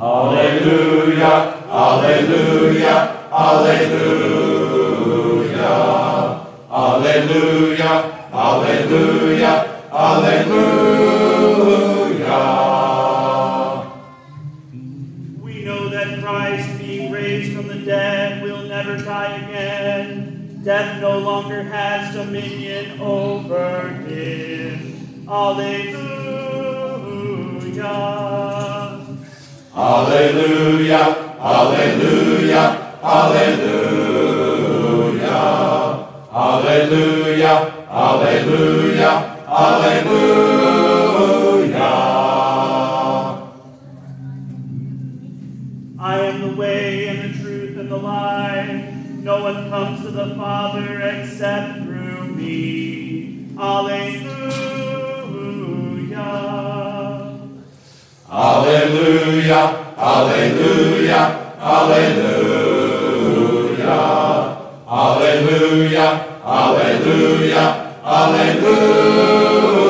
Alleluia, alleluia, alleluia. Alleluia, alleluia, alleluia. We know that Christ, being raised from the dead, will never die again. Death no longer has dominion over him. Alleluia. Alleluia, alleluia, alleluia. Alleluia, alleluia, alleluia. I am the way and the truth and the life. No one comes to the Father except through me. Alleluia. Alleluia, alleluia, alleluia. Alleluia, alleluia, alleluia.